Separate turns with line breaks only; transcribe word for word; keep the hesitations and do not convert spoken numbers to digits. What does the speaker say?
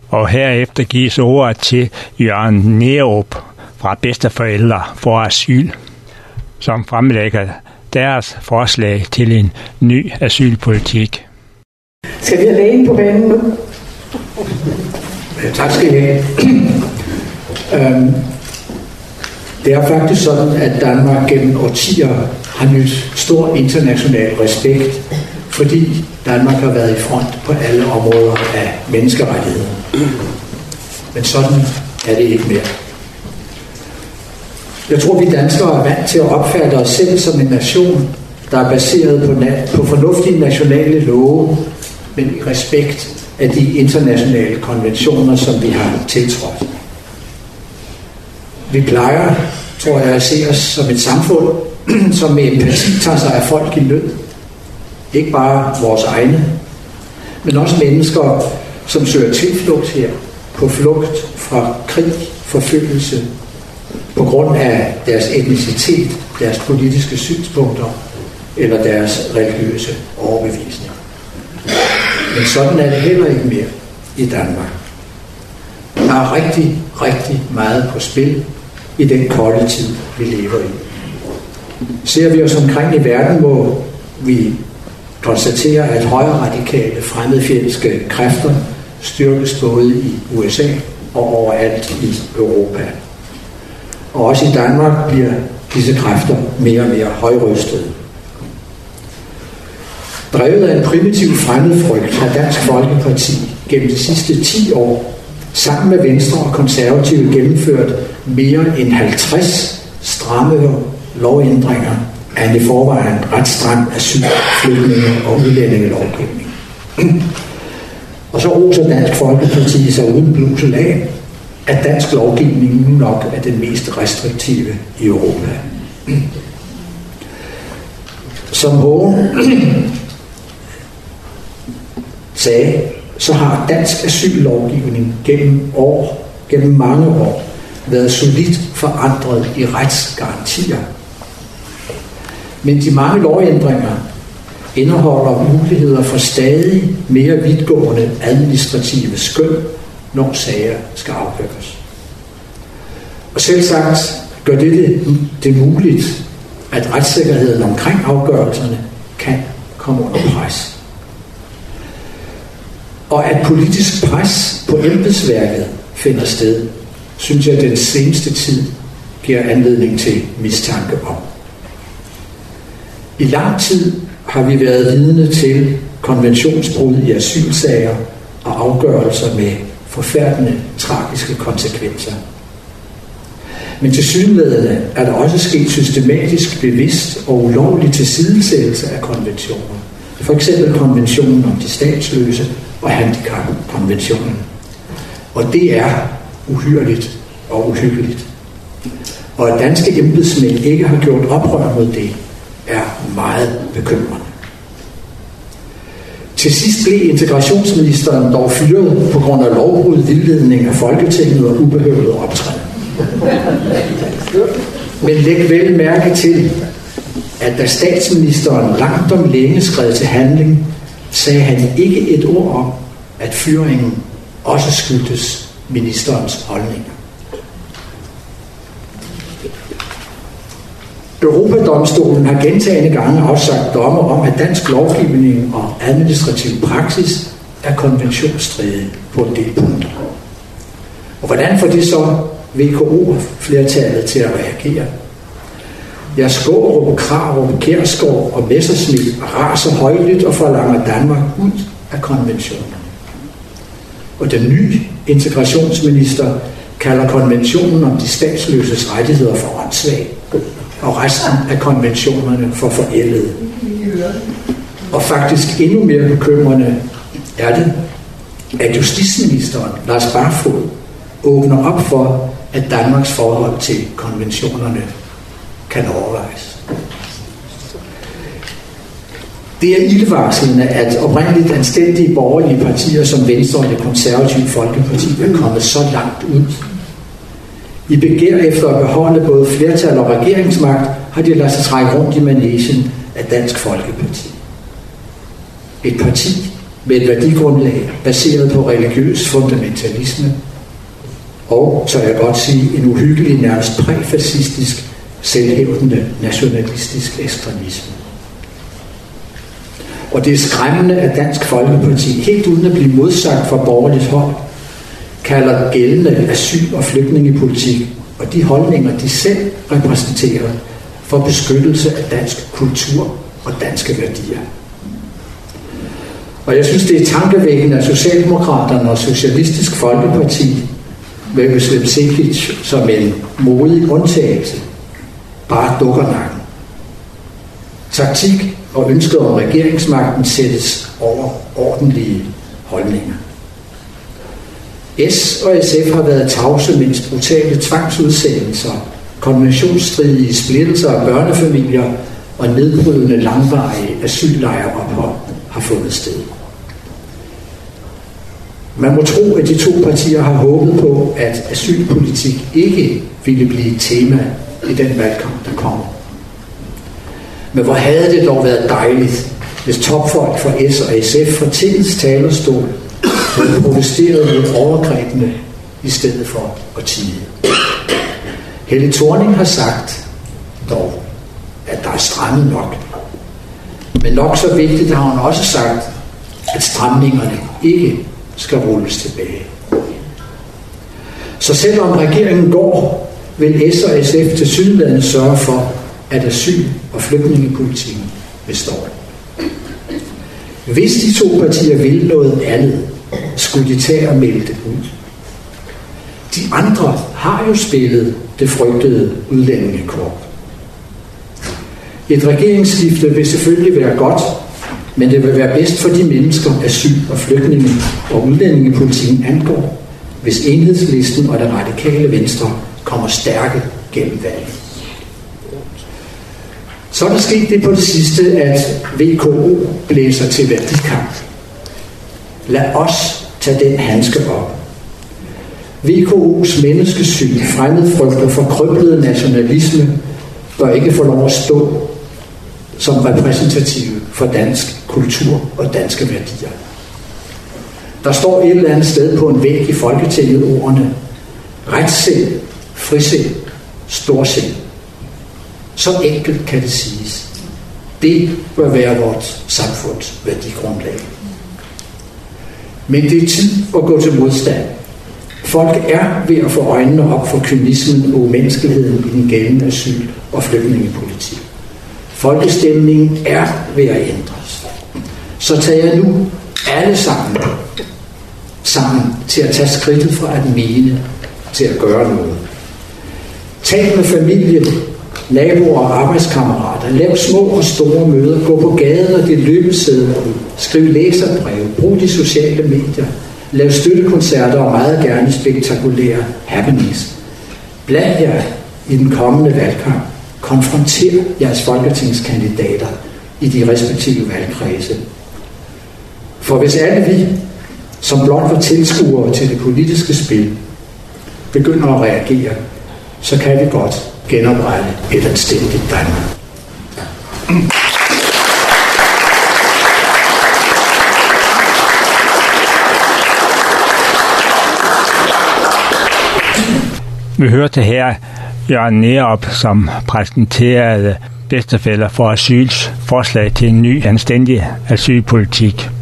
Og herefter gives ordet til Jørgen Neerup fra Bedsteforældre for Asyl, som fremlægger deres forslag til en ny asylpolitik.
Skal vi have lægen på banen nu?
Ja, tak skal I have. øhm, det er faktisk sådan, at Danmark gennem årtier har nydt stor international respekt, fordi Danmark har været i front på alle områder af menneskerettigheder. Men sådan er det ikke mere. Jeg tror, vi danskere er vant til at opfatte os selv som en nation, der er baseret på, na- på fornuftige nationale love, men i respekt af de internationale konventioner, som vi har tiltrådt. Vi plejer, tror jeg, at se os som et samfund, som med empati tager sig af folk i nød. Ikke bare vores egne, men også mennesker, som søger tilflugt her, på flugt fra krig, forfølgelse, på grund af deres etnicitet, deres politiske synspunkter eller deres religiøse overbevisning. Men sådan er det heller ikke mere i Danmark. Der er rigtig, rigtig meget på spil i den kolde tid, vi lever i. Ser vi os omkring i verden, må vi konstatere, at højreradikale, fremmedfjendske kræfter styrkes både i U S A og overalt i Europa. Og også i Danmark bliver disse kræfter mere og mere højrøstede. Drevet af en primitiv fremmedfrygt har Dansk Folkeparti gennem de sidste ti år sammen med Venstre og Konservative gennemført mere end halvtreds stramme lovændringer af en i forvejen ret stram asyl, flygtninge og udlændingelovgivning. Og så roser Dansk Folkeparti sig uden blusel af, at dansk lovgivning nu nok er den mest restriktive i Europa. Som Hågen sagde, så har dansk asyllovgivning gennem år, gennem mange år, været solidt forandret i retsgarantier. Men de mange lovændringer indeholder muligheder for stadig mere vidtgående administrative skøn, når sager skal afgøres. Og selvsagt gør det, det det muligt, at retssikkerheden omkring afgørelserne kan komme under pres. Og at politisk pres på embedsværket finder sted, synes jeg, den seneste tid giver anledning til mistanke om. I lang tid har vi været vidne til konventionsbrud i asylsager og afgørelser med forfærdende, tragiske konsekvenser. Men tilsyneladende er der også sket systematisk, bevidst og ulovlig tilsidesættelse af konventioner. For eksempel konventionen om de statsløse og handicapkonventionen. Og det er uhyrligt og uhyggeligt. Og at danske embedsmænd ikke har gjort oprør mod det, er meget bekymrende. Til sidst blev integrationsministeren dog fyret på grund af lovbrud, vildledning af Folketinget og ubehøvet optræden. Men læg vel mærke til, at da statsministeren langt om længe skred til handling, sagde han ikke et ord om, at fyringen også skyldtes ministerens holdninger. Europadomstolen har gentagne gange afsagt domme om, at dansk lovgivning og administrativ praksis er konventionsstridig på en del punkter. Og hvordan får det så V K O-flertallet til at reagere? Ja, Skårup, Krarup, Kjærsgaard og Messerschmidt raser højlydt og forlanger Danmark ud af konventionerne. Og den nye integrationsminister kalder konventionen om de statsløses rettigheder for åndssvag, og resten af konventionerne for forældede. Og faktisk endnu mere bekymrende er det, at justitsministeren, Lars Barfoed, åbner op for, at Danmarks forhold til konventionerne kan overvejes. Det er ildevarslende, at oprindeligt anstændige borgerlige partier som Venstre og Det Konservative Folkeparti er kommet så langt ud. I begær efter at beholde både flertal og regeringsmagt, har de ladet sig trække rundt i manegen af Dansk Folkeparti. Et parti med et værdigrundlag baseret på religiøs fundamentalisme, og, så jeg godt sige, en uhyggelig, nærmest præfascistisk, selvhævdende, nationalistisk ekstremisme. Og det er skræmmende, at Dansk Folkeparti, helt uden at blive modsagt fra borgerligt hold, kalder gældende asyl- og flygtningepolitik og de holdninger, de selv repræsenterer, for beskyttelse af dansk kultur og danske værdier. Og jeg synes, det er tankevækkende, at Socialdemokraterne og Socialistisk Folkeparti med Özlem Cekic som en modig undtagelse bare dukker nakken. Taktik og ønsket om regeringsmagten sættes over ordentlige holdninger. S og S F har været tavse, mens brutale tvangsudsendelser, konventionsstridige splittelser af børnefamilier og nedbrydende langvarige asyllejreophold har fundet sted. Man må tro, at de to partier har håbet på, at asylpolitik ikke ville blive et tema i den valgkamp, der kommer. Men hvor havde det dog været dejligt, hvis topfolk fra S og S F fra Tingets talerstol havde protesteret mod overgrebene i stedet for at tie. Helle Thorning har sagt dog, at der er strammet nok. Men nok så vigtigt har hun også sagt, at stramningerne ikke skal rulles tilbage. Så selvom regeringen går, vil S og S F tilsyneladende sørge for, at asyl- og flygtningepolitikken består. Hvis de to partier vil noget andet, skulle de tage og melde det ud. De andre har jo spillet det frygtede udlændingekort. Et regeringsskifte vil selvfølgelig være godt, men det vil være bedst for de mennesker, asyl- og flygtninge og udlændingepolitikken angår, hvis Enhedslisten og det radikale Venstre kommer stærke gennem valget. Så er der sket det på det sidste, at V K O blæser til værdikamp. Lad os tage den handske op. V K O's menneskesyn, fremmedfrygt og forkrøblede nationalisme bør ikke få lov at stå som repræsentative for dansk kultur og danske værdier. Der står et eller andet sted på en væg i Folketinget ordene retssind, frisind, storsind. Så enkelt kan det siges. Det bør være vores samfunds værdigrundlag. Men det er tid at gå til modstand. Folk er ved at få øjnene op for kynismen og umenneskeligheden i den gældende asyl- og flygtningepolitik. Folkestemningen er ved at ændres. Så tager jeg nu alle sammen sammen til at tage skridtet fra at mene til at gøre noget. Tal med familien, naboer og arbejdskammerater. Lav små og store møder. Gå på gaden og de løbesedler. Skriv læserbreve. Brug de sociale medier. Lav støttekoncerter og meget gerne spektakulære happenings. Bland jer i den kommende valgkamp. Konfronter jeres folketingskandidater i de respektive valgkredse. For hvis alle vi, som blot var tilskuere til det politiske spil, begynder at reagere, så kan vi godt genoprette et anstændigt Danmark.
Vi hørte her Jørgen Neerup, som præsenterede bedstefæller for asyls forslag til en ny anstændig asylpolitik.